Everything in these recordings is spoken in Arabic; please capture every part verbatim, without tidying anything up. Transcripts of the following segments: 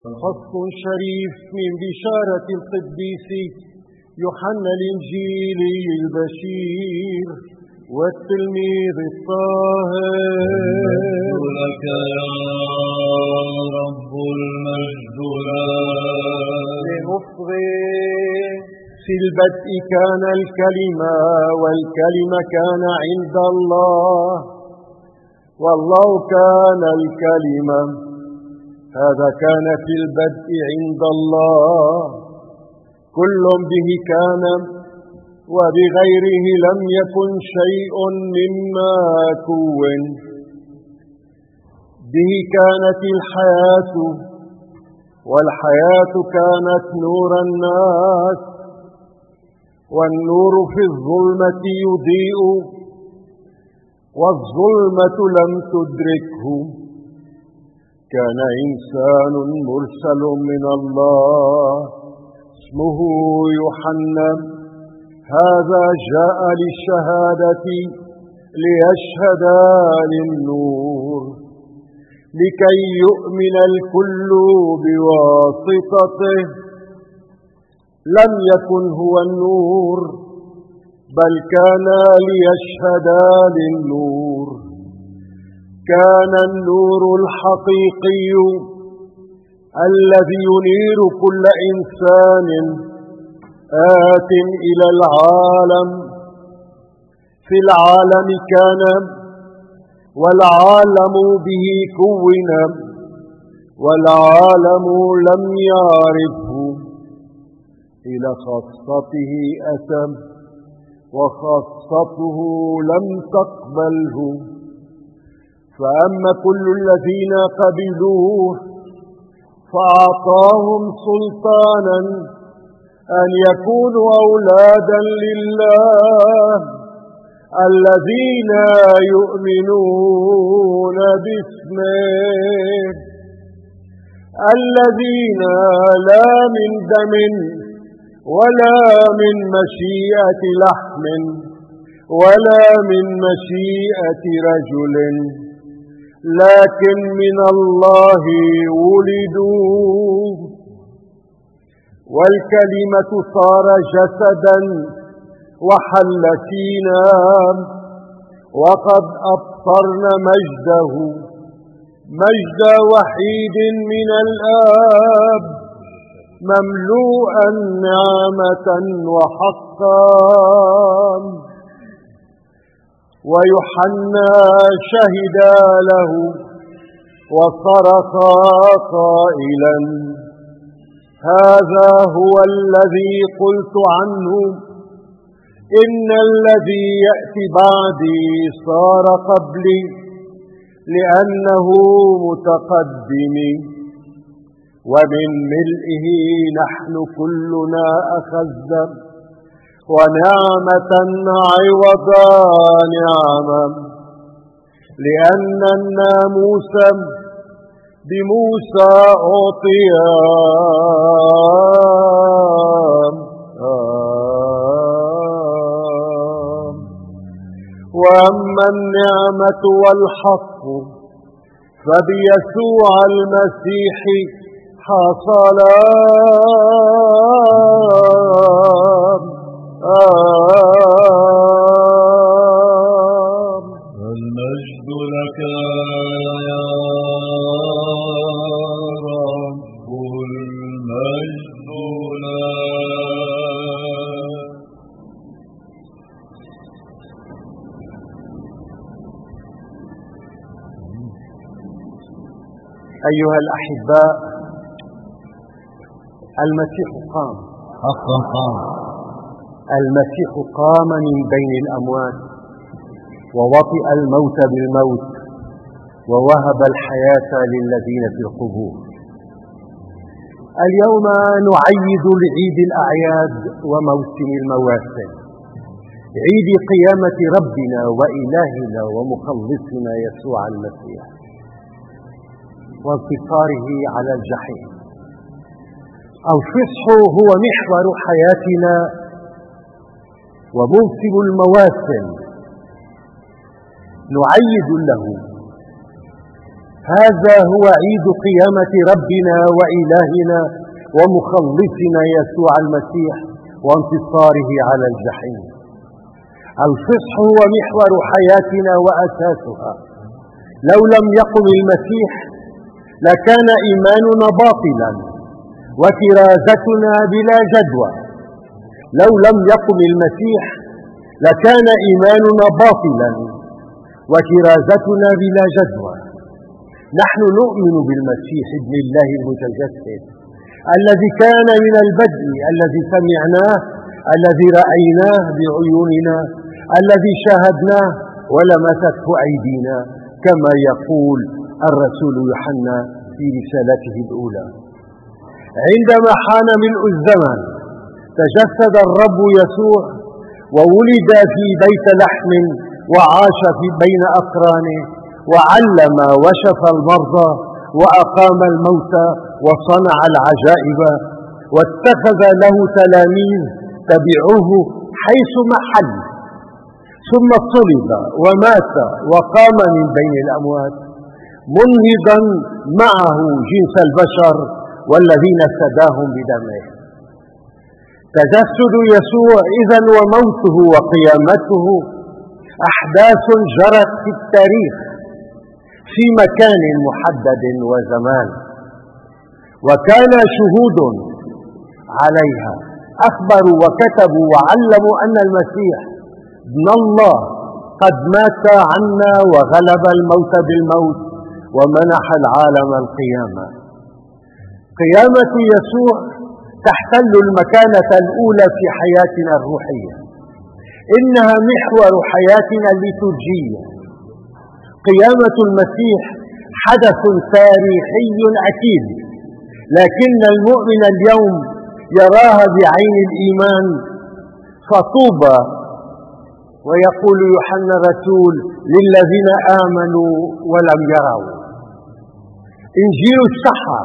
فصل شريف من بشارة القديس يوحنا الإنجيلي البشير والتلميذ الطاهر. لك يا رب المجد لنفضي. في البدء كان الكلمة، والكلمة كان عند الله، والله كان الكلمة. هذا كان في البدء عند الله. كل به كان، وبغيره لم يكن شيء مما كون. به كانت الحياة، والحياة كانت نور الناس، والنور في الظلمة يضيء، والظلمة لم تدركه. كان إنسان مرسل من الله اسمه يوحنا. هذا جاء للشهادة ليشهد للنور، لكي يؤمن الكل بواسطته. لم يكن هو النور، بل كان ليشهد للنور. كان النور الحقيقي الذي ينير كل إنسان آت إلى العالم. في العالم كان، والعالم به كون، والعالم لم يعرفه. إلى خاصته أتى، وخاصته لم تقبله. فأما كل الذين قبلوه فأعطاهم سلطانا أن يكونوا أولادا لله، الذين يؤمنون باسمه، الذين لا من دم ولا من مشيئة لحم ولا من مشيئة رجل، لكن من الله ولدوا. والكلمة صار جسدا وحل فينا، وقد أبصرنا مجده، مجد وحيد من الآب، مملوءا نعمة وحقا. ويوحنا شهد له وصرخ قائلا: هذا هو الذي قلت عنه، إن الذي يأتي بعدي صار قبلي، لأنه متقدم. ومن ملئه نحن كلنا أخذنا، ونعمة عوض نعمة. لأن الناموس بموسى أعطي، وأما النعمة والحق فبيسوع المسيح حصلا. المجد لك يا رب المجد لك. أيها الأحباء، المسيح قام حقا قام. المسيح قام من بين الأموات، ووطئ الموت بالموت، ووهب الحياة للذين في القبور. اليوم نعيد لعيد الأعياد وموسم المواسم، عيد قيامة ربنا وإلهنا ومخلصنا يسوع المسيح، وانتصاره على الجحيم. الفصح هو محور حياتنا وموسم المواسم، نعيد له هذا هو عيد قيامة ربنا وإلهنا ومخلصنا يسوع المسيح وانتصاره على الجحيم. الفصح هو محور حياتنا وأساسها. لو لم يقم المسيح لكان إيماننا باطلا وكرازتنا بلا جدوى. لو لم يقم المسيح لكان إيماننا باطلا وكرازتنا بلا جدوى. نحن نؤمن بالمسيح ابن الله المتجسد الذي كان من البدء، الذي سمعناه، الذي رأيناه بعيوننا، الذي شاهدناه ولمسته أيدينا، كما يقول الرسول يوحنا في رسالته الأولى. عندما حان ملء الزمن تجسد الرب يسوع وولد في بيت لحم وعاش في بين أقرانه وعلم وشفى المرضى وأقام الموتى وصنع العجائب، واتخذ له تلاميذ تبعوه حيث محل، ثم صلب ومات وقام من بين الأموات منهضا معه جنس البشر والذين افتداهم بدمه. تجسد يسوع إذن وموته وقيامته أحداث جرت في التاريخ في مكان محدد وزمان، وكان شهود عليها أخبروا وكتبوا وعلموا أن المسيح ابن الله قد مات عنا وغلب الموت بالموت ومنح العالم القيامة. قيامة يسوع تحتل المكانة الأولى في حياتنا الروحية. إنها محور حياتنا الليتورجية. قيامة المسيح حدث تاريخي أكيد، لكن المؤمن اليوم يراها بعين الإيمان، فطوبى، ويقول يوحنا الرسول للذين آمنوا ولم يروا. إنجيل السحر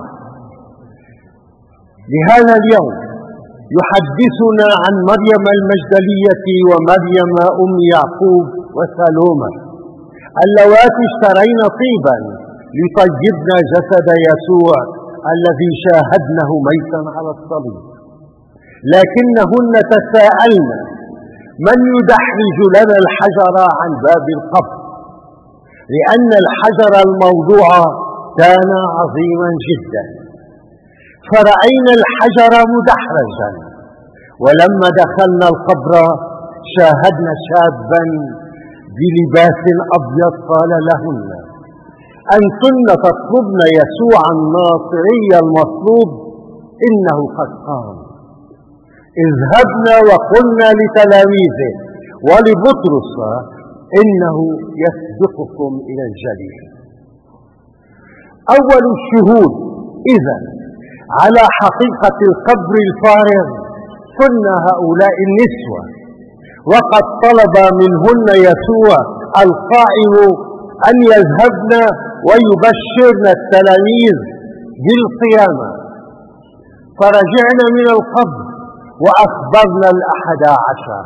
لهذا اليوم يحدثنا عن مريم المجدلية ومريم أم يعقوب وسالومة اللواتي اشترين طيبا ليطيبن جسد يسوع الذي شاهدنه ميتا على الصليب، لكنهن تساءلن من يدحرج لنا الحجر عن باب القبر، لأن الحجر الموضوع كان عظيما جدا. فرأينا الحجر مدحرجا، ولما دخلنا القبر شاهدنا شابا بلباس أبيض قال لهن أنتن تطلبن يسوع الناصري المطلوب، إنه قد قام. اذهبنا وقلنا لتلاميذه ولبطرس إنه يسبقكم إلى الجليل. أول الشهود إذن على حقيقة القبر الفارغ كنا هؤلاء النسوة، وقد طلب منهن يسوع القائم أن يذهبن ويبشرن التلاميذ بالقيامة. فرجعنا من القبر وأخبرنا الأحد عشر.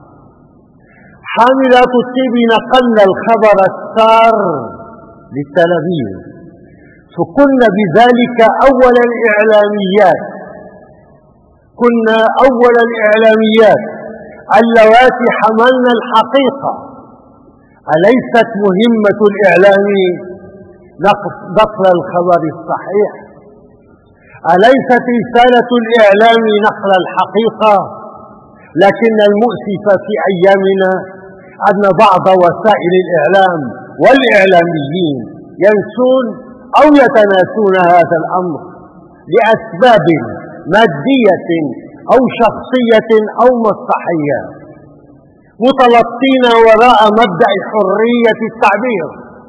حاملات الطيب نقلنا الخبر السار للتلاميذ، فكنا بذلك أول الإعلاميات. كنا أول الإعلاميات اللواتي حملنا الحقيقة. أليست مهمة الإعلام نقل الخبر الصحيح؟ أليست رسالة الإعلام نقل الحقيقة؟ لكن المؤسف في أيامنا أن بعض وسائل الإعلام والإعلاميين ينسون أو يتناسون هذا الأمر لأسباب مادية أو شخصية أو مصلحية، متلطين وراء مبدأ حرية التعبير.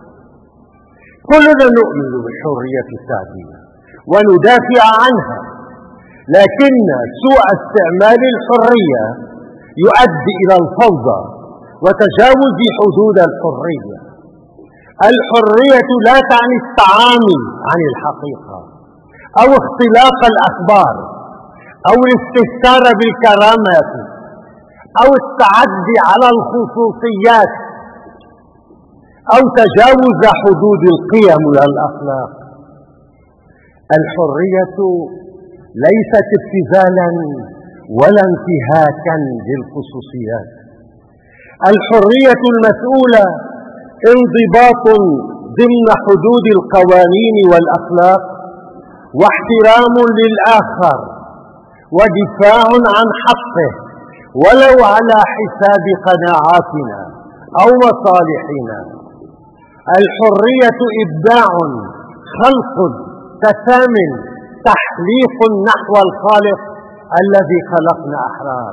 كلنا نؤمن بحرية التعبير وندافع عنها، لكن سوء استعمال الحرية يؤدي إلى الفوضى وتجاوز حدود الحرية. الحرية لا تعني التعامي عن الحقيقة أو اختلاق الأخبار أو الاستهتار بالكرامات أو التعدي على الخصوصيات. أو تجاوز حدود القيم والأخلاق. الحرية ليست ابتذالا ولا انتهاكا للخصوصيات. الحرية المسؤولة انضباط ضمن حدود القوانين والأخلاق، واحترام للآخر، ودفاع عن حقه ولو على حساب قناعاتنا أو مصالحنا. الحرية إبداع، خلق، تسامٍ، تحليق نحو الخالق الذي خلقنا أحرار.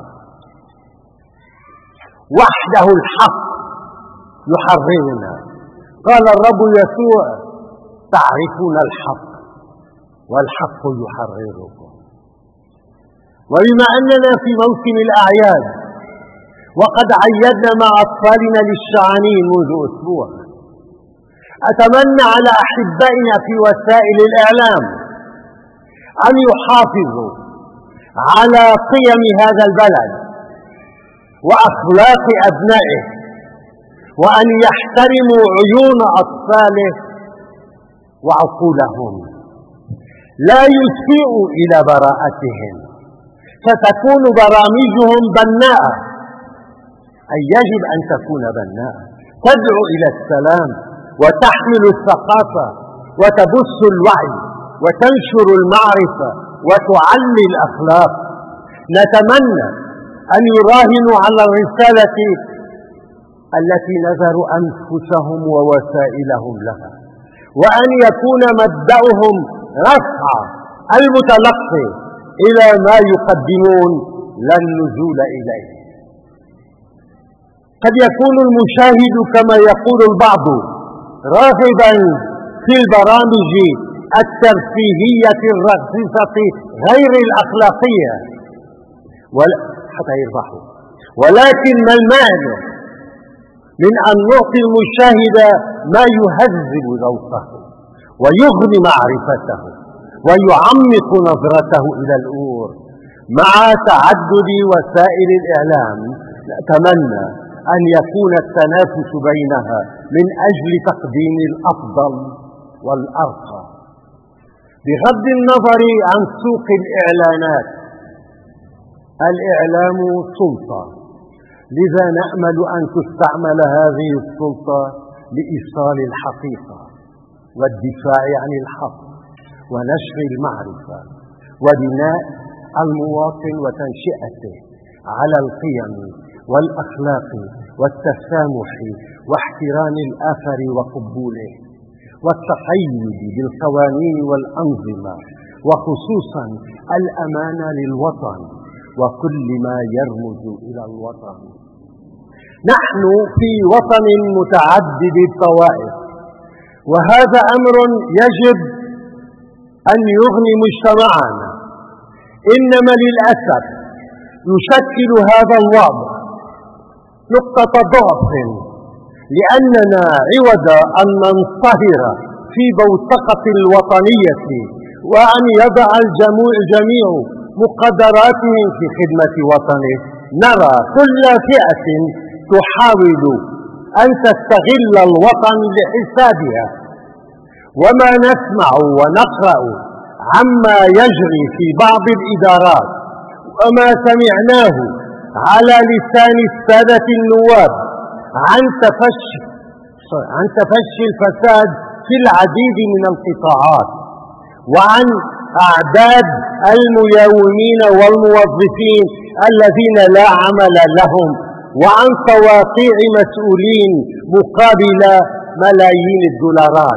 وحده الحق يحررنا. قال الرب يسوع: تعرفون الحق والحق يحرركم. وبما أننا في موسم الأعياد وقد عيدنا مع أطفالنا للشعانين منذ أسبوع، أتمنى على أحبائنا في وسائل الإعلام أن يحافظوا على قيم هذا البلد وأخلاق أبنائه، وأن يحترموا عيون أطفاله وعقولهم، لا يسيئوا إلى براءتهم، فتكون برامجهم بناءة. أي يجب أن تكون بناءة، تدعو إلى السلام وتحمل الثقافة وتبث الوعي وتنشر المعرفة وتعلي الأخلاق. نتمنى أن يراهنوا على الرسالة التي نذروا أنفسهم ووسائلهم لها، وأن يكون مبدأهم رفع المتلقي إلى ما يقدمون لا النزول إليه. قد يكون المشاهد كما يقول البعض راغبا في البرامج الترفيهية الرخيصة غير الأخلاقية حتى يربحوا، ولكن ما المانع من أن نعطي المشاهد ما يهذب ذوقه ويغني معرفته ويعمق نظرته إلى الأمور. مع تعدد وسائل الإعلام نتمنى أن يكون التنافس بينها من أجل تقديم الأفضل والأرقى، بغض النظر عن سوق الإعلانات. الإعلام سلطة، لذا نأمل أن تستعمل هذه السلطة لإيصال الحقيقة والدفاع عن الحق ونشر المعرفة وبناء المواطن وتنشئته على القيم والأخلاق والتسامح واحترام الآخر وقبوله والتقيد بالقوانين والأنظمة، وخصوصا الأمانة للوطن وكل ما يرمز إلى الوطن. نحن في وطن متعدد الطوائف، وهذا أمر يجب أن يغني مجتمعنا. إنما للأسف يشكل هذا الوضع نقطة ضعف، لأننا عوض أن ننصهر في بوتقة الوطنية وأن يضع الجميع مقدراتهم في خدمة وطنه، نرى كل فئة تحاول أن تستغل الوطن لحسابها. وما نسمع ونقرأ عما يجري في بعض الإدارات وما سمعناه على لسان السادة النواب عن تفشي عن تفشي الفساد في العديد من القطاعات، وعن أعداد المياومين والموظفين الذين لا عمل لهم، وعن تواقيع مسؤولين مقابل ملايين الدولارات،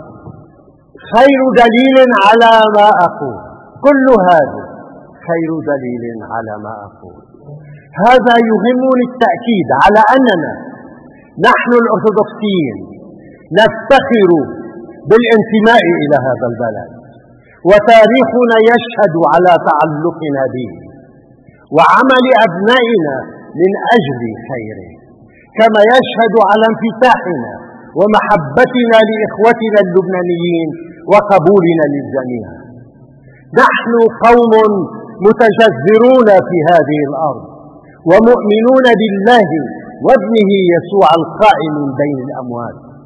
خير دليل على ما أقول. كل هذا خير دليل على ما أقول. هذا يهمني التأكيد على أننا نحن الأرثوذكسيين نفتخر بالانتماء إلى هذا البلد، وتاريخنا يشهد على تعلقنا به وعمل أبنائنا من أجل خيره، كما يشهد على انفتاحنا ومحبتنا لإخوتنا اللبنانيين وقبولنا للجميع. نحن قوم متجذرون في هذه الأرض ومؤمنون بالله وابنه يسوع القائم من بين الأموات،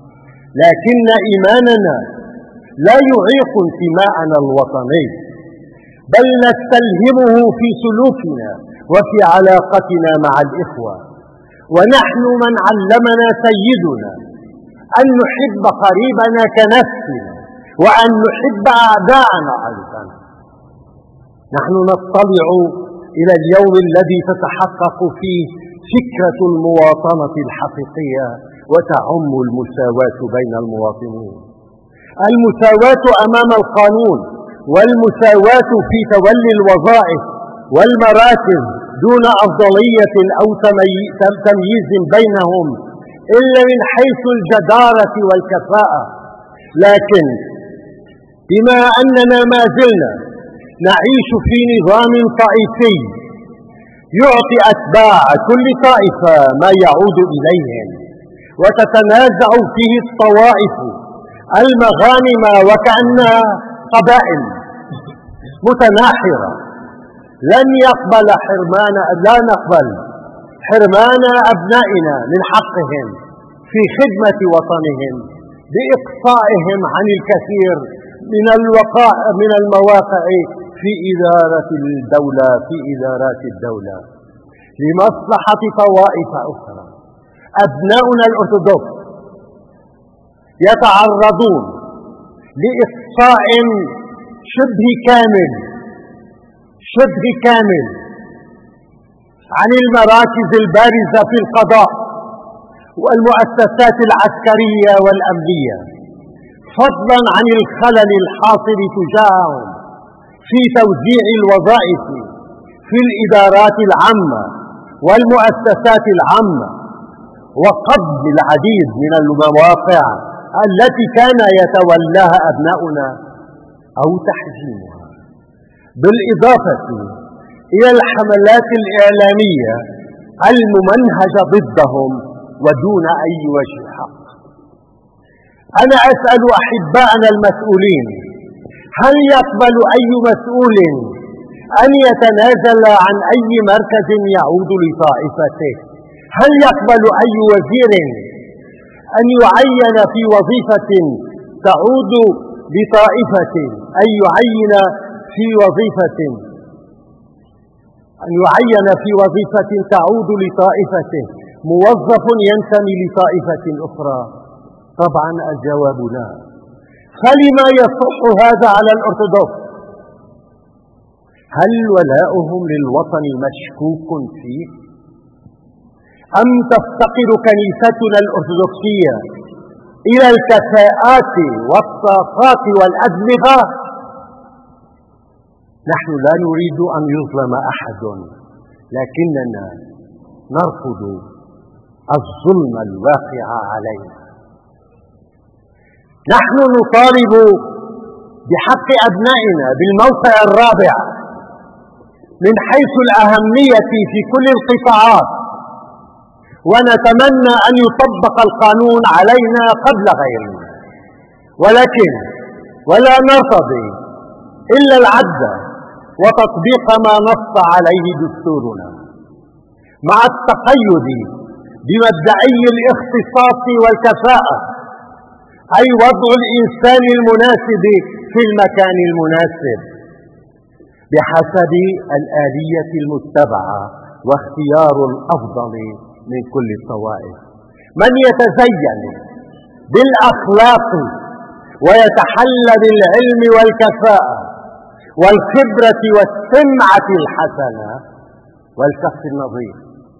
لكن إيماننا لا يعيق انتماءنا الوطني، بل نستلهمه في سلوكنا وفي علاقتنا مع الإخوة. ونحن من علمنا سيدنا أن نحب قريبنا كنفسنا وأن نحب أعداءنا أيضا. نحن نطلع إلى اليوم الذي تتحقق فيه فكرة المواطنة الحقيقية وتعم المساواة بين المواطنين، المساواة أمام القانون، والمساواة في تولي الوظائف والمراتب دون أفضلية أو تمييز بينهم إلا من حيث الجدارة والكفاءة. لكن بما أننا ما زلنا نعيش في نظام طائفي يعطي أتباع كل طائفة ما يعود إليهم، وتتنازع فيه الطوائف المغانم وكأنها قبائل متناحرة، لن يقبل حرمان لا نقبل حرمان أبنائنا من حقهم في خدمة وطنهم بإقصائهم عن الكثير من الوقائع من المواقع في إدارة الدولة في إدارات الدولة لمصلحة طوائف أخرى. أبناؤنا الأرثوذكس يتعرضون لإقصاء شبه كامل شبه كامل عن المراكز البارزة في القضاء والمؤسسات العسكرية والأمنية، فضلا عن الخلل الحاصل تجاههم في توزيع الوظائف في الإدارات العامة والمؤسسات العامة، وقبض العديد من المواقع التي كان يتولاها أبناؤنا أو تحجيمها، بالإضافة إلى الحملات الإعلامية الممنهجة ضدهم ودون أي وجه حق. أنا أسأل أحباءنا المسؤولين: هل يقبل أي مسؤول أن يتنازل عن أي مركز يعود لطائفته؟ هل يقبل أي وزير أن يعين في وظيفة تعود لطائفة أن يعين في وظيفة أن يعين في وظيفة تعود لطائفته موظف ينتمي لطائفة أخرى؟ طبعا الجواب لا. فلما يصح هذا على الأرثوذكس؟ هل ولاؤهم للوطن مشكوك فيه؟ أم تفتقر كنيستنا الأرثوذكسية إلى الكفاءات والطاقات والأدمغة؟ نحن لا نريد أن يظلم أحد، لكننا نرفض الظلم الواقع علينا. نحن نطالب بحق أبنائنا بالموقع الرابع من حيث الأهمية في كل القطاعات، ونتمنى أن يطبق القانون علينا قبل غيرنا، ولكن ولا نرتضي إلا العدل وتطبيق ما نص عليه دستورنا، مع التقيد بمبدئي الاختصاص والكفاءة، أي وضع الإنسان المناسب في المكان المناسب بحسب الآلية المتبعة واختيار الأفضل من كل الطوائف. من يتزين بالأخلاق ويتحلى بالعلم والكفاءة والخبرة والسمعة الحسنة والكف النظيف.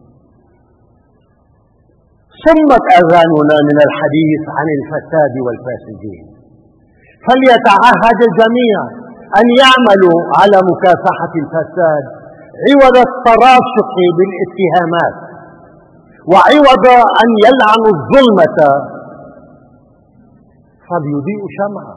صمت أذاننا من الحديث عن الفساد والفاسدين، فليتعهد الجميع أن يعملوا على مكافحة الفساد عوض التراشق بالاتهامات، وعوض أن يلعنوا الظلمة فليضيء شمعة.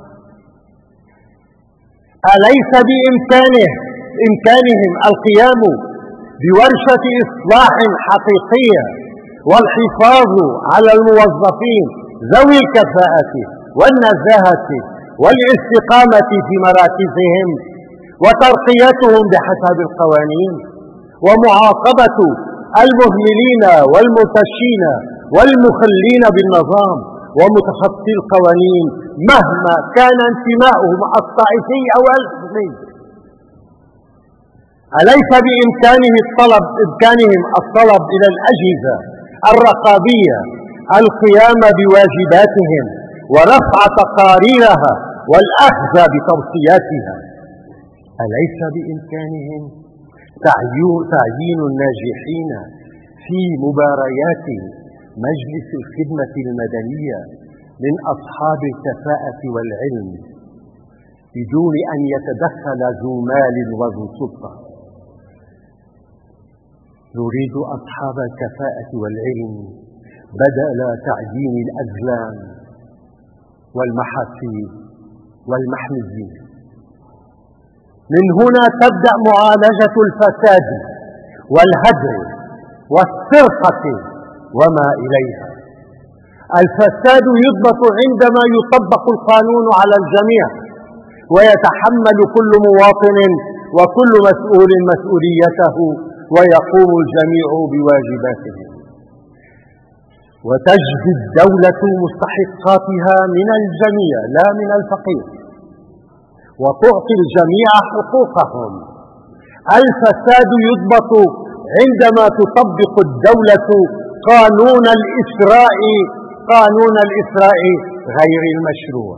أليس بإمكانه إمكانهم القيام بورشة إصلاح حقيقية والحفاظ على الموظفين ذوي الكفاءة والنزاهة والاستقامة في مراكزهم وترقيتهم بحسب القوانين، ومعاقبة المهملين والمرتشين والمخلين بالنظام ومتخطي القوانين مهما كان انتماؤهم الطائفي أو الحزبي. أليس بإمكانه الطلب إمكانهم الطلب إلى الأجهزة الرقابية القيام بواجباتهم ورفع تقاريرها والأخذ بتوصياتها؟ أليس بإمكانهم تعيين الناجحين في مباريات مجلس الخدمة المدنية من أصحاب الكفاءة والعلم بدون أن يتدخل ذو مال وذو سلطة؟ نريد أصحاب الكفاءة والعلم بدل تعيين الأزلام والمحاسيب والمحميين. من هنا تبدأ معالجة الفساد والهدر والسرقة وما إليها. الفساد يضبط عندما يطبق القانون على الجميع ويتحمل كل مواطن وكل مسؤول مسؤوليته ويقوم الجميع بواجباته، وتجزي الدولة مستحقاتها من الجميع لا من الفقير، وتعطي الجميع حقوقهم. الفساد يضبط عندما تطبق الدولة قانون الإسراء قانون الإسراء غير المشروع،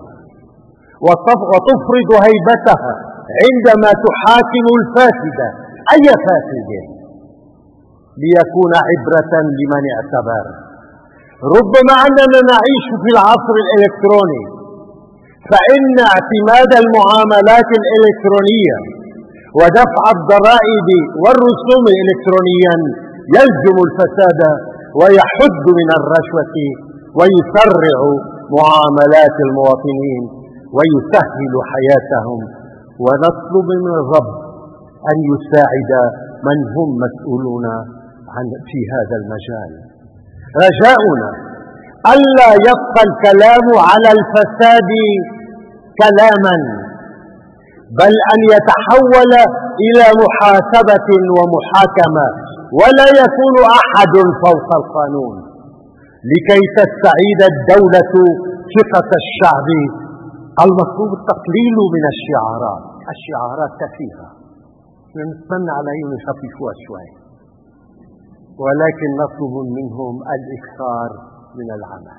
وتفرض هيبتها عندما تحاكم الفاسد أي فاسد ليكون عبرة لمن اعتبر. ربما أننا نعيش في العصر الإلكتروني، فإن اعتماد المعاملات الإلكترونية ودفع الضرائب والرسوم إلكترونيا يلزم الفساد ويحد من الرشوة ويسرع معاملات المواطنين ويسهل حياتهم. ونطلب من الرب أن يساعد من هم مسؤولون عن في هذا المجال. رجاؤنا ألا يبقى الكلام على الفساد كلاما، بل أن يتحول إلى محاسبة ومحاكمة، ولا يكون أحد فوق القانون. لكي تستعيد الدولة ثقة الشعب المطلوب التقليل من الشعارات. الشعارات كثيرة، نتمنى عليهم يخففوها شوي، ولكن نطلب منهم الإكثار من العمل.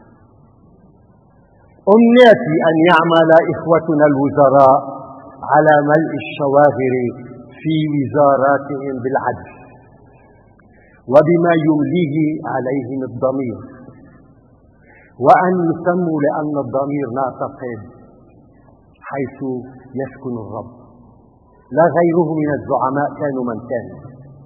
أمنيتي أن يعمل إخوتنا الوزراء على ملء الشواغر في وزاراتهم بالعدل وبما يمليه عليهم الضمير، وأن يسموا لأن الضمير نعتقد حيث يسكن الرب، لا غيره من الزعماء كانوا من كانوا.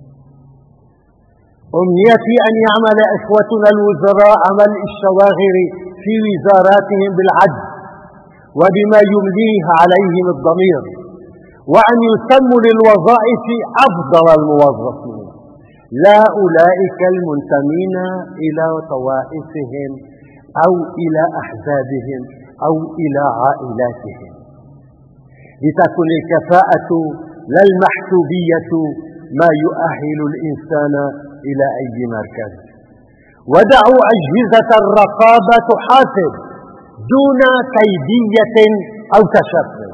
أمنيتي أن يعمل إخوتنا الوزراء عمل الشواغر في وزاراتهم بالعدل وبما يمليه عليهم الضمير، وأن يسموا للوظائف أفضل الموظفين، لا أولئك المنتمين إلى طوائفهم أو إلى أحزابهم أو إلى عائلاتهم، لتكن الكفاءة لا المحسوبية ما يؤهل الإنسان إلى أي مركز. ودعوا أجهزة الرقابة تحاسب دون كيدية أو تشفي،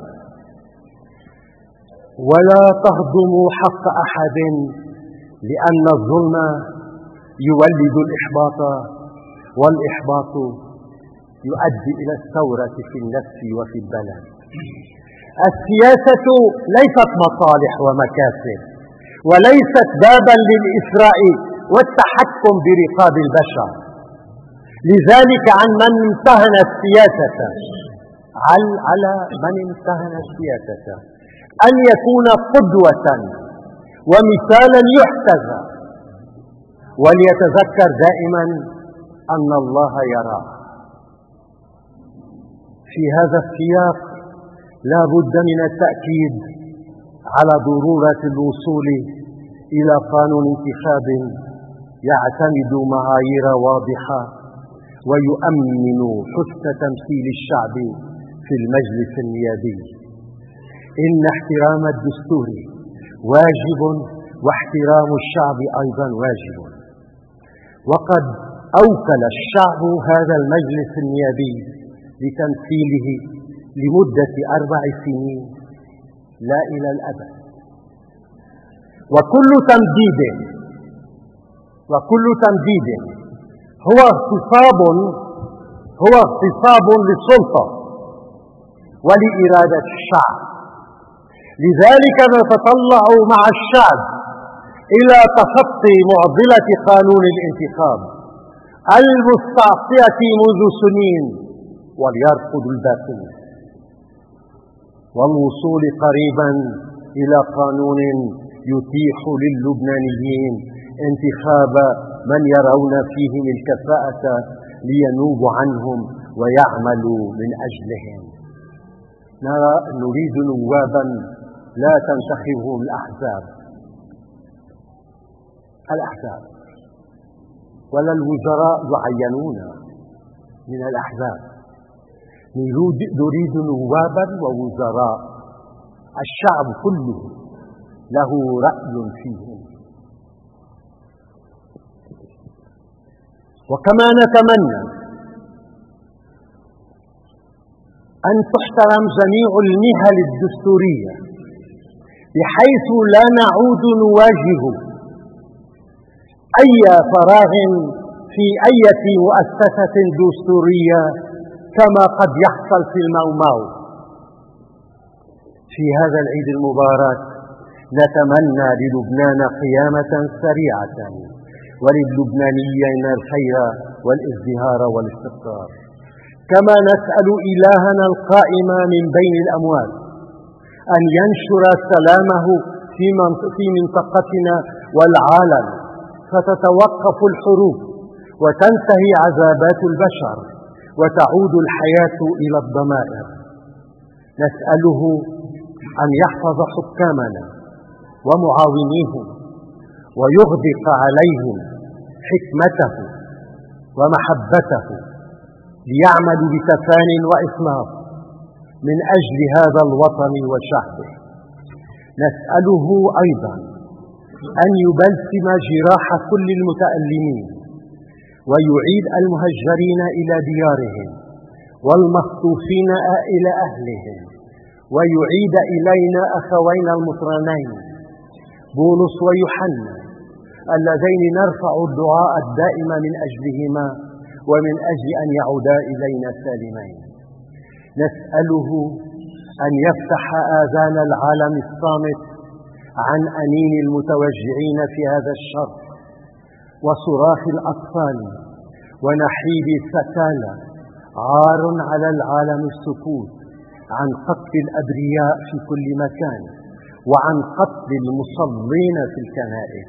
ولا تهضموا حق أحد، لأن الظلم يولد الإحباط، والإحباط يؤدي إلى الثورة في النفس وفي البلد. السياسة ليست مصالح ومكاسب، وليست بابا للإسراء والتحكم برقاب البشر. لذلك عن من امتهن السياسة على من امتهن السياسة أن يكون قدوة ومثالا يحتذى، وليتذكر دائما أن الله يراه. في هذا السياق لا بد من التأكيد على ضرورة الوصول إلى قانون انتخاب يعتمد معايير واضحة ويؤمن حسن تمثيل الشعب في المجلس النيابي. إن احترام الدستور واجب، واحترام الشعب أيضا واجب. وقد أوكل الشعب هذا المجلس النيابي لتمثيله لمدة أربع سنين لا إلى الأبد. وكل تمديد وكل تمديد هو اغتصاب هو اغتصاب للسلطة ولإرادة الشعب. لذلك نتطلع مع الشعب إلى تخطي معضلة قانون الانتخاب المستعصية منذ سنين وليرفض الباقين، والوصول قريبا إلى قانون يتيح للبنانيين انتخاب من يرون فيهم الكفاءة لينوبوا عنهم ويعملوا من أجلهم. نريد نوابا لا تنتخبهم الأحزاب الأحزاب ولا الوزراء يعينون من الأحزاب. نريد نوابا ووزراء الشعب كله له رأي فيهم. وكما نتمنى أن تحترم جميع المهل الدستورية بحيث لا نعود نواجه أي فراغ في أي مؤسسة دستورية كما قد يحصل في الموماو. في هذا العيد المبارك نتمنى للبنان قيامة سريعة وللبنانيين الخير والازدهار والاستقرار، كما نسأل إلهنا القائم من بين الأموات أن ينشر سلامه في منطقتنا والعالم، فتتوقف الحروب وتنتهي عذابات البشر وتعود الحياة إلى الضمائر. نسأله أن يحفظ حكامنا ومعاونيهم ويغدق عليهم حكمته ومحبته ليعملوا بتفان وإخلاص من أجل هذا الوطن وشعبه. نسأله أيضا أن يبلسم جراح كل المتألمين ويعيد المهجرين إلى ديارهم والمخطوفين إلى أهلهم، ويعيد إلينا أخوينا المطرانين بولس ويوحنا اللذين نرفع الدعاء الدائم من أجلهما ومن أجل أن يعودا إلينا سالمين. نسأله أن يفتح آذان العالم الصامت عن أنين المتوجعين في هذا الشر وصراخ الأطفال ونحيب السكالى. عار على العالم السكوت عن قتل الأبرياء في كل مكان وعن قتل المصلين في الكنائس.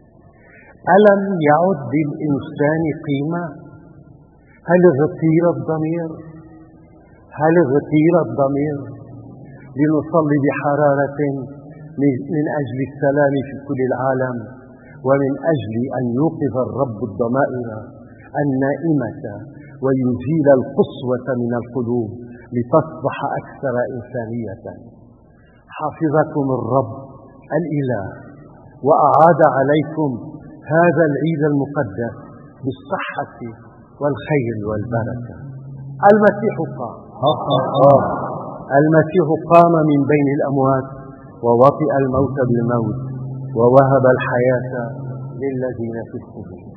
ألم يعد للإنسان قيمة؟ هل اغتيل الضمير؟ هل اغتيل الضمير لنصلي بحرارة من أجل السلام في كل العالم ومن أجل أن يوقظ الرب الضمائر النائمة ويزيل القسوة من القلوب لتصبح أكثر إنسانية. حفظكم الرب الإله وأعاد عليكم هذا العيد المقدس بالصحة والخير والبركة. المسيح قام المسيح قام من بين الأموات ووطئ الموت بالموت ووهب الحياة للذين في القبور.